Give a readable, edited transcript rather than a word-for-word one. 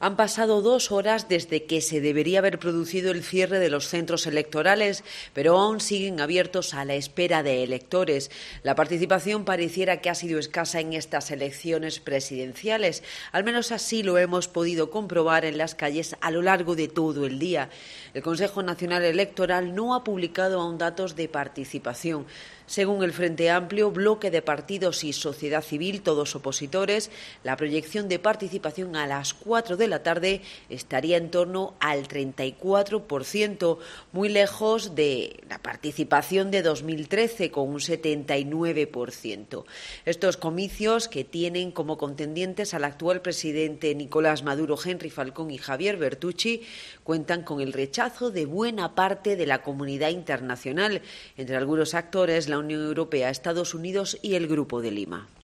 Han pasado 2 horas desde que se debería haber producido el cierre de los centros electorales, pero aún siguen abiertos a la espera de electores. La participación pareciera que ha sido escasa en estas elecciones presidenciales. Al menos así lo hemos podido comprobar en las calles a lo largo de todo el día. El Consejo Nacional Electoral no ha publicado aún datos de participación. Según el Frente Amplio, bloque de partidos y sociedad civil, todos opositores, la proyección de participación a las 4 de la tarde estaría en torno al 34%, muy lejos de la participación de 2013, con un 79%. Estos comicios, que tienen como contendientes al actual presidente Nicolás Maduro, Henry Falcón y Javier Bertucci, cuentan con el rechazo de buena parte de la comunidad internacional, entre algunos actores la Unión Europea, Estados Unidos y el Grupo de Lima.